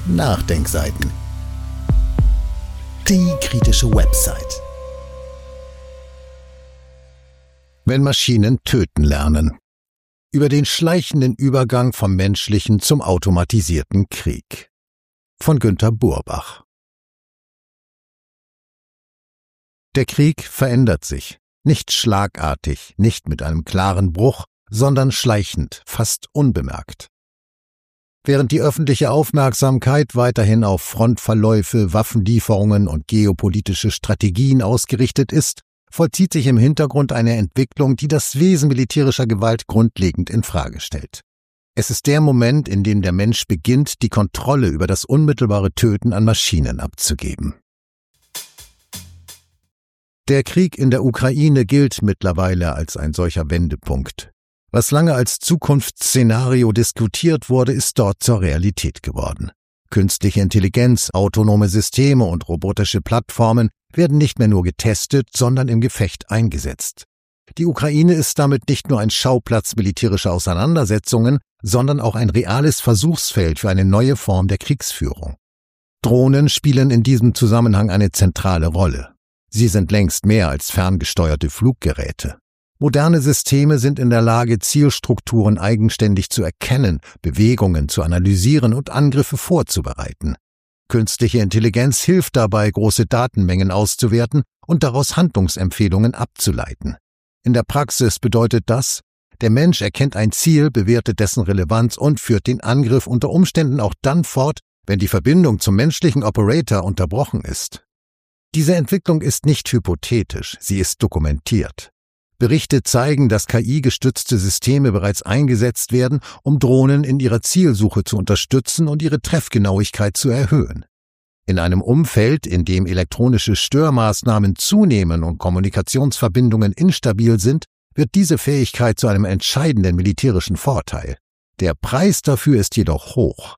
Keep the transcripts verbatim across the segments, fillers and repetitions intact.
Nachdenkseiten. Die kritische Website. Wenn Maschinen töten lernen. Über den schleichenden Übergang vom menschlichen zum automatisierten Krieg. Von Günter Burbach. Der Krieg verändert sich. Nicht schlagartig, nicht mit einem klaren Bruch, sondern schleichend, fast unbemerkt. Während die öffentliche Aufmerksamkeit weiterhin auf Frontverläufe, Waffenlieferungen und geopolitische Strategien ausgerichtet ist, vollzieht sich im Hintergrund eine Entwicklung, die das Wesen militärischer Gewalt grundlegend in Frage stellt. Es ist der Moment, in dem der Mensch beginnt, die Kontrolle über das unmittelbare Töten an Maschinen abzugeben. Der Krieg in der Ukraine gilt mittlerweile als ein solcher Wendepunkt. Was lange als Zukunftsszenario diskutiert wurde, ist dort zur Realität geworden. Künstliche Intelligenz, autonome Systeme und robotische Plattformen werden nicht mehr nur getestet, sondern im Gefecht eingesetzt. Die Ukraine ist damit nicht nur ein Schauplatz militärischer Auseinandersetzungen, sondern auch ein reales Versuchsfeld für eine neue Form der Kriegsführung. Drohnen spielen in diesem Zusammenhang eine zentrale Rolle. Sie sind längst mehr als ferngesteuerte Fluggeräte. Moderne Systeme sind in der Lage, Zielstrukturen eigenständig zu erkennen, Bewegungen zu analysieren und Angriffe vorzubereiten. Künstliche Intelligenz hilft dabei, große Datenmengen auszuwerten und daraus Handlungsempfehlungen abzuleiten. In der Praxis bedeutet das, der Mensch erkennt ein Ziel, bewertet dessen Relevanz und führt den Angriff unter Umständen auch dann fort, wenn die Verbindung zum menschlichen Operator unterbrochen ist. Diese Entwicklung ist nicht hypothetisch, sie ist dokumentiert. Berichte zeigen, dass K I-gestützte Systeme bereits eingesetzt werden, um Drohnen in ihrer Zielsuche zu unterstützen und ihre Treffgenauigkeit zu erhöhen. In einem Umfeld, in dem elektronische Störmaßnahmen zunehmen und Kommunikationsverbindungen instabil sind, wird diese Fähigkeit zu einem entscheidenden militärischen Vorteil. Der Preis dafür ist jedoch hoch.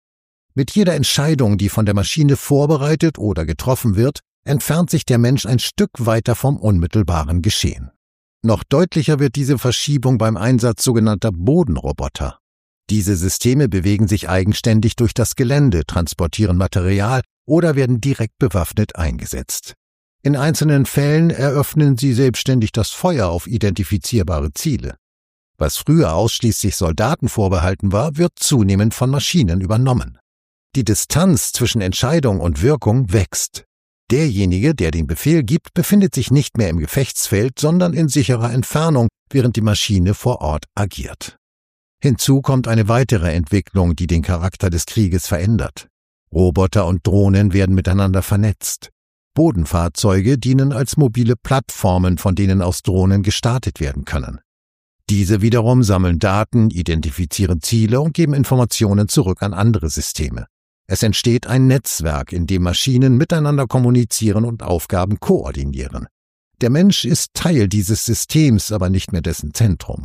Mit jeder Entscheidung, die von der Maschine vorbereitet oder getroffen wird, entfernt sich der Mensch ein Stück weiter vom unmittelbaren Geschehen. Noch deutlicher wird diese Verschiebung beim Einsatz sogenannter Bodenroboter. Diese Systeme bewegen sich eigenständig durch das Gelände, transportieren Material oder werden direkt bewaffnet eingesetzt. In einzelnen Fällen eröffnen sie selbstständig das Feuer auf identifizierbare Ziele. Was früher ausschließlich Soldaten vorbehalten war, wird zunehmend von Maschinen übernommen. Die Distanz zwischen Entscheidung und Wirkung wächst. Derjenige, der den Befehl gibt, befindet sich nicht mehr im Gefechtsfeld, sondern in sicherer Entfernung, während die Maschine vor Ort agiert. Hinzu kommt eine weitere Entwicklung, die den Charakter des Krieges verändert. Roboter und Drohnen werden miteinander vernetzt. Bodenfahrzeuge dienen als mobile Plattformen, von denen aus Drohnen gestartet werden können. Diese wiederum sammeln Daten, identifizieren Ziele und geben Informationen zurück an andere Systeme. Es entsteht ein Netzwerk, in dem Maschinen miteinander kommunizieren und Aufgaben koordinieren. Der Mensch ist Teil dieses Systems, aber nicht mehr dessen Zentrum.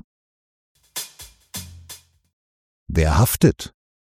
Wer haftet?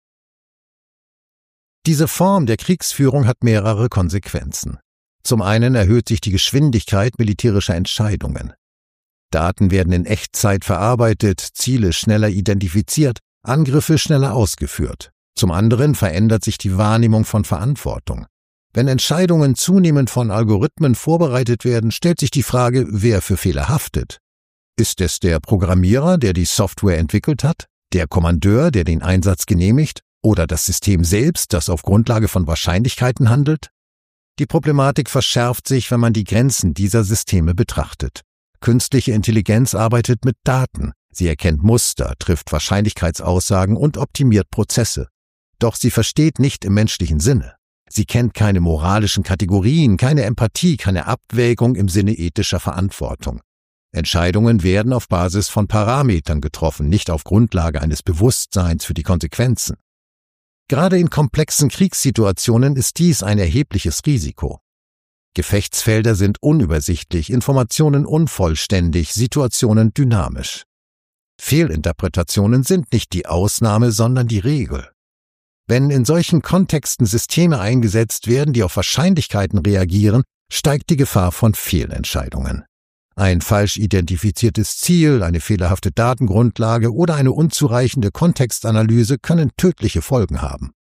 Diese Form der Kriegsführung hat mehrere Konsequenzen. Zum einen erhöht sich die Geschwindigkeit militärischer Entscheidungen. Daten werden in Echtzeit verarbeitet, Ziele schneller identifiziert, Angriffe schneller ausgeführt. Zum anderen verändert sich die Wahrnehmung von Verantwortung. Wenn Entscheidungen zunehmend von Algorithmen vorbereitet werden, stellt sich die Frage, wer für Fehler haftet. Ist es der Programmierer, der die Software entwickelt hat, der Kommandeur, der den Einsatz genehmigt, oder das System selbst, das auf Grundlage von Wahrscheinlichkeiten handelt? Die Problematik verschärft sich, wenn man die Grenzen dieser Systeme betrachtet. Künstliche Intelligenz arbeitet mit Daten. Sie erkennt Muster, trifft Wahrscheinlichkeitsaussagen und optimiert Prozesse. Doch sie versteht nicht im menschlichen Sinne. Sie kennt keine moralischen Kategorien, keine Empathie, keine Abwägung im Sinne ethischer Verantwortung. Entscheidungen werden auf Basis von Parametern getroffen, nicht auf Grundlage eines Bewusstseins für die Konsequenzen. Gerade in komplexen Kriegssituationen ist dies ein erhebliches Risiko. Gefechtsfelder sind unübersichtlich, Informationen unvollständig, Situationen dynamisch. Fehlinterpretationen sind nicht die Ausnahme, sondern die Regel. Wenn in solchen Kontexten Systeme eingesetzt werden, die auf Wahrscheinlichkeiten reagieren, steigt die Gefahr von Fehlentscheidungen. Ein falsch identifiziertes Ziel, eine fehlerhafte Datengrundlage oder eine unzureichende Kontextanalyse können tödliche Folgen haben.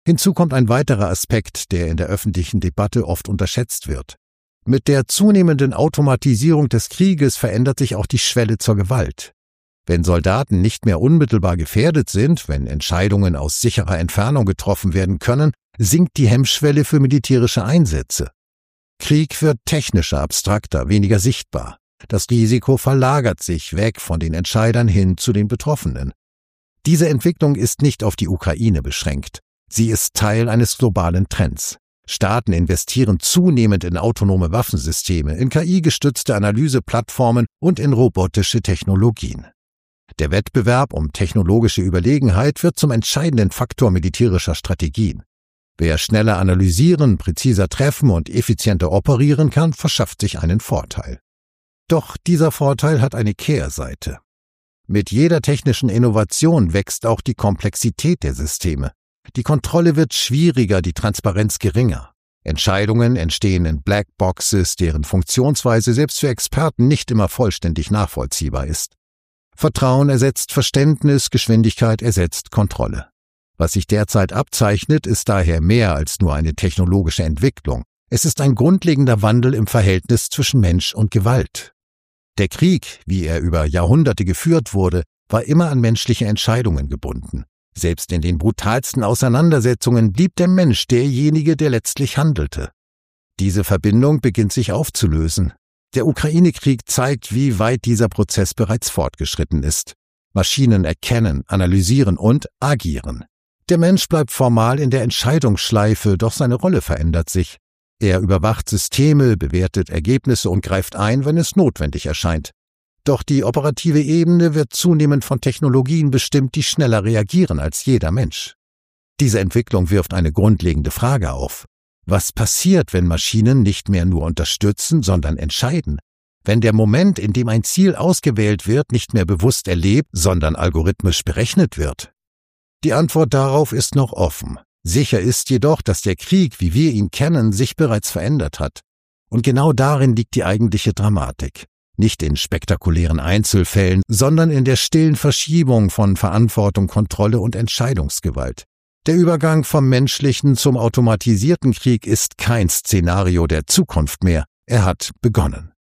Hinzu kommt ein weiterer Aspekt, der in der öffentlichen Debatte oft unterschätzt wird. Mit der zunehmenden Automatisierung des Krieges verändert sich auch die Schwelle zur Gewalt. Wenn Soldaten nicht mehr unmittelbar gefährdet sind, wenn Entscheidungen aus sicherer Entfernung getroffen werden können, sinkt die Hemmschwelle für militärische Einsätze. Krieg wird technischer, abstrakter, weniger sichtbar. Das Risiko verlagert sich weg von den Entscheidern hin zu den Betroffenen. Diese Entwicklung ist nicht auf die Ukraine beschränkt. Sie ist Teil eines globalen Trends. Staaten investieren zunehmend in autonome Waffensysteme, in K I-gestützte Analyseplattformen und in robotische Technologien. Der Wettbewerb um technologische Überlegenheit wird zum entscheidenden Faktor militärischer Strategien. Wer schneller analysieren, präziser treffen und effizienter operieren kann, verschafft sich einen Vorteil. Doch dieser Vorteil hat eine Kehrseite. Mit jeder technischen Innovation wächst auch die Komplexität der Systeme. Die Kontrolle wird schwieriger, die Transparenz geringer. Entscheidungen entstehen in Blackboxes, deren Funktionsweise selbst für Experten nicht immer vollständig nachvollziehbar ist. Vertrauen ersetzt Verständnis, Geschwindigkeit ersetzt Kontrolle. Was sich derzeit abzeichnet, ist daher mehr als nur eine technologische Entwicklung. Es ist ein grundlegender Wandel im Verhältnis zwischen Mensch und Gewalt. Der Krieg, wie er über Jahrhunderte geführt wurde, war immer an menschliche Entscheidungen gebunden. Selbst in den brutalsten Auseinandersetzungen blieb der Mensch derjenige, der letztlich handelte. Diese Verbindung beginnt sich aufzulösen. Der Ukraine-Krieg zeigt, wie weit dieser Prozess bereits fortgeschritten ist. Maschinen erkennen, analysieren und agieren. Der Mensch bleibt formal in der Entscheidungsschleife, doch seine Rolle verändert sich. Er überwacht Systeme, bewertet Ergebnisse und greift ein, wenn es notwendig erscheint. Doch die operative Ebene wird zunehmend von Technologien bestimmt, die schneller reagieren als jeder Mensch. Diese Entwicklung wirft eine grundlegende Frage auf. Was passiert, wenn Maschinen nicht mehr nur unterstützen, sondern entscheiden? Wenn der Moment, in dem ein Ziel ausgewählt wird, nicht mehr bewusst erlebt, sondern algorithmisch berechnet wird? Die Antwort darauf ist noch offen. Sicher ist jedoch, dass der Krieg, wie wir ihn kennen, sich bereits verändert hat. Und genau darin liegt die eigentliche Dramatik. Nicht in spektakulären Einzelfällen, sondern in der stillen Verschiebung von Verantwortung, Kontrolle und Entscheidungsgewalt. Der Übergang vom menschlichen zum automatisierten Krieg ist kein Szenario der Zukunft mehr. Er hat begonnen.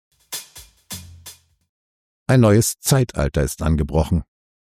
Ein neues Zeitalter ist angebrochen.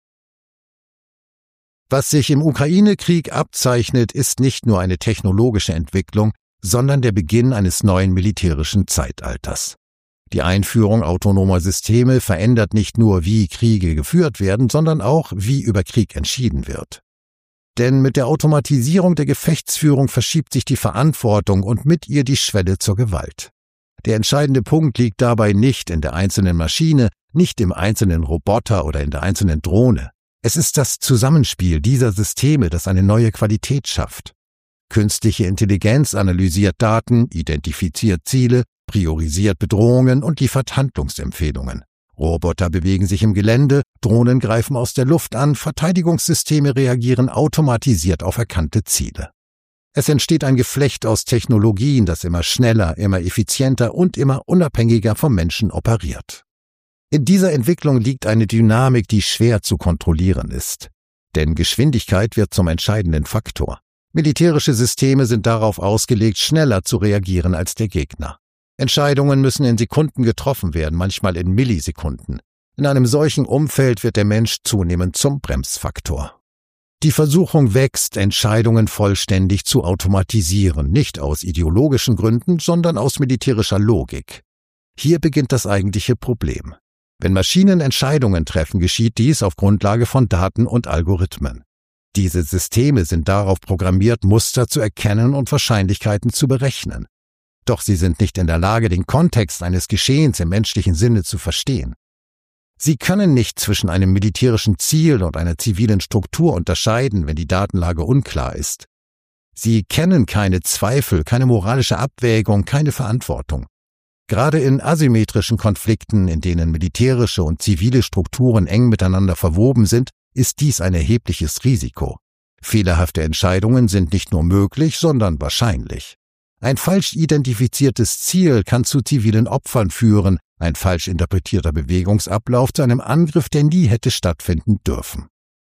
Was sich im Ukraine-Krieg abzeichnet, ist nicht nur eine technologische Entwicklung, sondern der Beginn eines neuen militärischen Zeitalters. Die Einführung autonomer Systeme verändert nicht nur, wie Kriege geführt werden, sondern auch, wie über Krieg entschieden wird. Denn mit der Automatisierung der Gefechtsführung verschiebt sich die Verantwortung und mit ihr die Schwelle zur Gewalt. Der entscheidende Punkt liegt dabei nicht in der einzelnen Maschine, nicht im einzelnen Roboter oder in der einzelnen Drohne. Es ist das Zusammenspiel dieser Systeme, das eine neue Qualität schafft. Künstliche Intelligenz analysiert Daten, identifiziert Ziele, priorisiert Bedrohungen und liefert Handlungsempfehlungen. Roboter bewegen sich im Gelände, Drohnen greifen aus der Luft an, Verteidigungssysteme reagieren automatisiert auf erkannte Ziele. Es entsteht ein Geflecht aus Technologien, das immer schneller, immer effizienter und immer unabhängiger vom Menschen operiert. In dieser Entwicklung liegt eine Dynamik, die schwer zu kontrollieren ist. Denn Geschwindigkeit wird zum entscheidenden Faktor. Militärische Systeme sind darauf ausgelegt, schneller zu reagieren als der Gegner. Entscheidungen müssen in Sekunden getroffen werden, manchmal in Millisekunden. In einem solchen Umfeld wird der Mensch zunehmend zum Bremsfaktor. Die Versuchung wächst, Entscheidungen vollständig zu automatisieren, nicht aus ideologischen Gründen, sondern aus militärischer Logik. Hier beginnt das eigentliche Problem. Wenn Maschinen Entscheidungen treffen, geschieht dies auf Grundlage von Daten und Algorithmen. Diese Systeme sind darauf programmiert, Muster zu erkennen und Wahrscheinlichkeiten zu berechnen. Doch sie sind nicht in der Lage, den Kontext eines Geschehens im menschlichen Sinne zu verstehen. Sie können nicht zwischen einem militärischen Ziel und einer zivilen Struktur unterscheiden, wenn die Datenlage unklar ist. Sie kennen keine Zweifel, keine moralische Abwägung, keine Verantwortung. Gerade in asymmetrischen Konflikten, in denen militärische und zivile Strukturen eng miteinander verwoben sind, ist dies ein erhebliches Risiko. Fehlerhafte Entscheidungen sind nicht nur möglich, sondern wahrscheinlich. Ein falsch identifiziertes Ziel kann zu zivilen Opfern führen, ein falsch interpretierter Bewegungsablauf zu einem Angriff, der nie hätte stattfinden dürfen.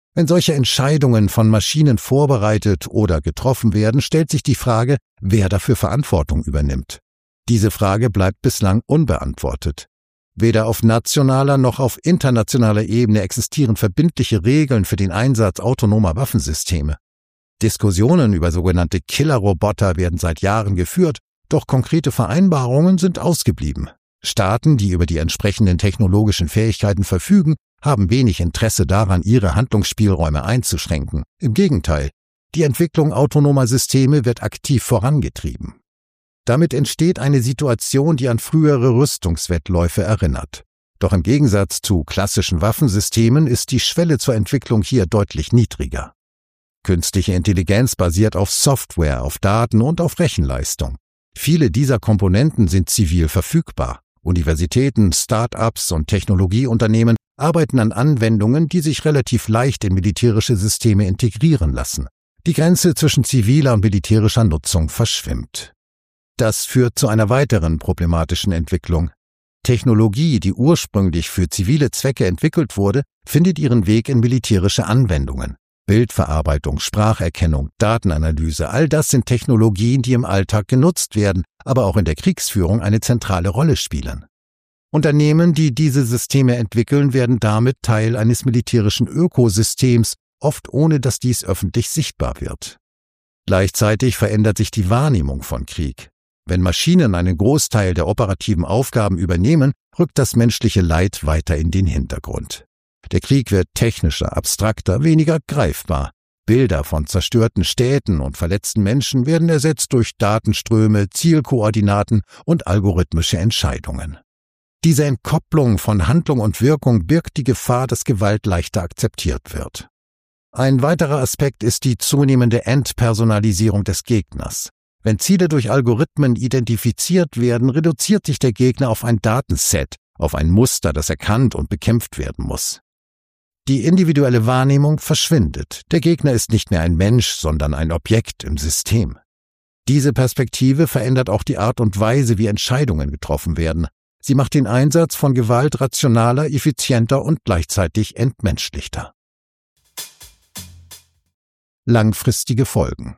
Wenn solche Entscheidungen von Maschinen vorbereitet oder getroffen werden, stellt sich die Frage, wer dafür Verantwortung übernimmt. Diese Frage bleibt bislang unbeantwortet. Weder auf nationaler noch auf internationaler Ebene existieren verbindliche Regeln für den Einsatz autonomer Waffensysteme. Diskussionen über sogenannte Killerroboter werden seit Jahren geführt, doch konkrete Vereinbarungen sind ausgeblieben. Staaten, die über die entsprechenden technologischen Fähigkeiten verfügen, haben wenig Interesse daran, ihre Handlungsspielräume einzuschränken. Im Gegenteil, die Entwicklung autonomer Systeme wird aktiv vorangetrieben. Damit entsteht eine Situation, die an frühere Rüstungswettläufe erinnert. Doch im Gegensatz zu klassischen Waffensystemen ist die Schwelle zur Entwicklung hier deutlich niedriger. Künstliche Intelligenz basiert auf Software, auf Daten und auf Rechenleistung. Viele dieser Komponenten sind zivil verfügbar. Universitäten, Start-ups und Technologieunternehmen arbeiten an Anwendungen, die sich relativ leicht in militärische Systeme integrieren lassen. Die Grenze zwischen ziviler und militärischer Nutzung verschwimmt. Das führt zu einer weiteren problematischen Entwicklung. Technologie, die ursprünglich für zivile Zwecke entwickelt wurde, findet ihren Weg in militärische Anwendungen. Bildverarbeitung, Spracherkennung, Datenanalyse, all das sind Technologien, die im Alltag genutzt werden, aber auch in der Kriegsführung eine zentrale Rolle spielen. Unternehmen, die diese Systeme entwickeln, werden damit Teil eines militärischen Ökosystems, oft ohne dass dies öffentlich sichtbar wird. Gleichzeitig verändert sich die Wahrnehmung von Krieg. Wenn Maschinen einen Großteil der operativen Aufgaben übernehmen, rückt das menschliche Leid weiter in den Hintergrund. Der Krieg wird technischer, abstrakter, weniger greifbar. Bilder von zerstörten Städten und verletzten Menschen werden ersetzt durch Datenströme, Zielkoordinaten und algorithmische Entscheidungen. Diese Entkopplung von Handlung und Wirkung birgt die Gefahr, dass Gewalt leichter akzeptiert wird. Ein weiterer Aspekt ist die zunehmende Entpersonalisierung des Gegners. Wenn Ziele durch Algorithmen identifiziert werden, reduziert sich der Gegner auf ein Datenset, auf ein Muster, das erkannt und bekämpft werden muss. Die individuelle Wahrnehmung verschwindet. Der Gegner ist nicht mehr ein Mensch, sondern ein Objekt im System. Diese Perspektive verändert auch die Art und Weise, wie Entscheidungen getroffen werden. Sie macht den Einsatz von Gewalt rationaler, effizienter und gleichzeitig entmenschlichter. Langfristige Folgen.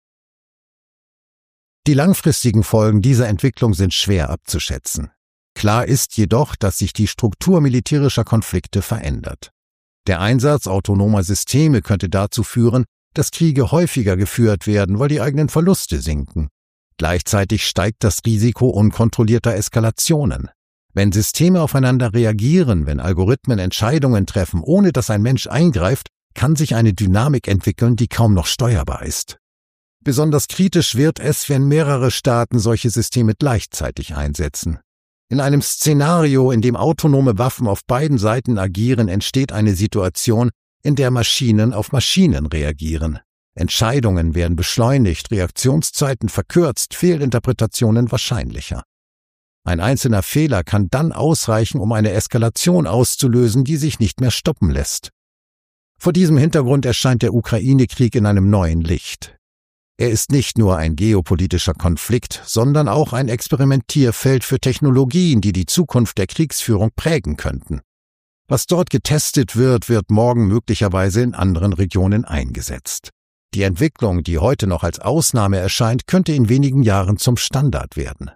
Die langfristigen Folgen dieser Entwicklung sind schwer abzuschätzen. Klar ist jedoch, dass sich die Struktur militärischer Konflikte verändert. Der Einsatz autonomer Systeme könnte dazu führen, dass Kriege häufiger geführt werden, weil die eigenen Verluste sinken. Gleichzeitig steigt das Risiko unkontrollierter Eskalationen. Wenn Systeme aufeinander reagieren, wenn Algorithmen Entscheidungen treffen, ohne dass ein Mensch eingreift, kann sich eine Dynamik entwickeln, die kaum noch steuerbar ist. Besonders kritisch wird es, wenn mehrere Staaten solche Systeme gleichzeitig einsetzen. In einem Szenario, in dem autonome Waffen auf beiden Seiten agieren, entsteht eine Situation, in der Maschinen auf Maschinen reagieren. Entscheidungen werden beschleunigt, Reaktionszeiten verkürzt, Fehlinterpretationen wahrscheinlicher. Ein einzelner Fehler kann dann ausreichen, um eine Eskalation auszulösen, die sich nicht mehr stoppen lässt. Vor diesem Hintergrund erscheint der Ukraine-Krieg in einem neuen Licht. Er ist nicht nur ein geopolitischer Konflikt, sondern auch ein Experimentierfeld für Technologien, die die Zukunft der Kriegsführung prägen könnten. Was dort getestet wird, wird morgen möglicherweise in anderen Regionen eingesetzt. Die Entwicklung, die heute noch als Ausnahme erscheint, könnte in wenigen Jahren zum Standard werden.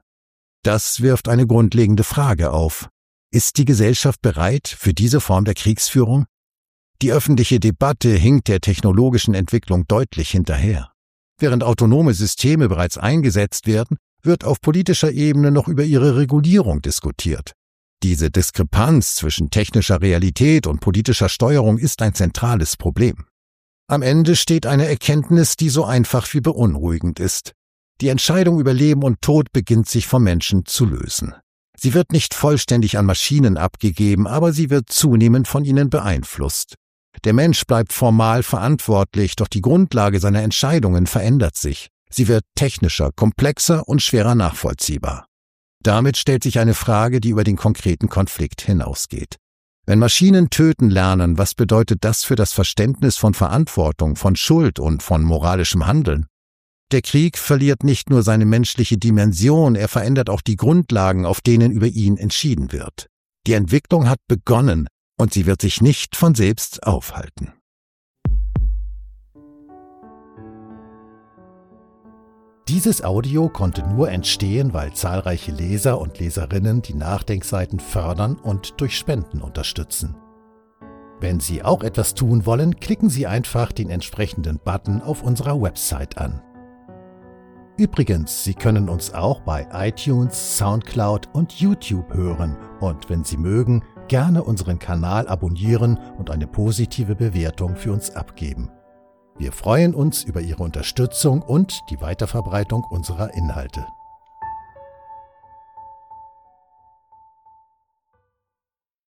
Das wirft eine grundlegende Frage auf. Ist die Gesellschaft bereit für diese Form der Kriegsführung? Die öffentliche Debatte hinkt der technologischen Entwicklung deutlich hinterher. Während autonome Systeme bereits eingesetzt werden, wird auf politischer Ebene noch über ihre Regulierung diskutiert. Diese Diskrepanz zwischen technischer Realität und politischer Steuerung ist ein zentrales Problem. Am Ende steht eine Erkenntnis, die so einfach wie beunruhigend ist. Die Entscheidung über Leben und Tod beginnt sich vom Menschen zu lösen. Sie wird nicht vollständig an Maschinen abgegeben, aber sie wird zunehmend von ihnen beeinflusst. Der Mensch bleibt formal verantwortlich, doch die Grundlage seiner Entscheidungen verändert sich. Sie wird technischer, komplexer und schwerer nachvollziehbar. Damit stellt sich eine Frage, die über den konkreten Konflikt hinausgeht. Wenn Maschinen töten lernen, was bedeutet das für das Verständnis von Verantwortung, von Schuld und von moralischem Handeln? Der Krieg verliert nicht nur seine menschliche Dimension, er verändert auch die Grundlagen, auf denen über ihn entschieden wird. Die Entwicklung hat begonnen, und sie wird sich nicht von selbst aufhalten. Dieses Audio konnte nur entstehen, weil zahlreiche Leser und Leserinnen die Nachdenkseiten fördern und durch Spenden unterstützen. Wenn Sie auch etwas tun wollen, klicken Sie einfach den entsprechenden Button auf unserer Website an. Übrigens, Sie können uns auch bei iTunes, Soundcloud und YouTube hören und wenn Sie mögen, gerne unseren Kanal abonnieren und eine positive Bewertung für uns abgeben. Wir freuen uns über Ihre Unterstützung und die Weiterverbreitung unserer Inhalte.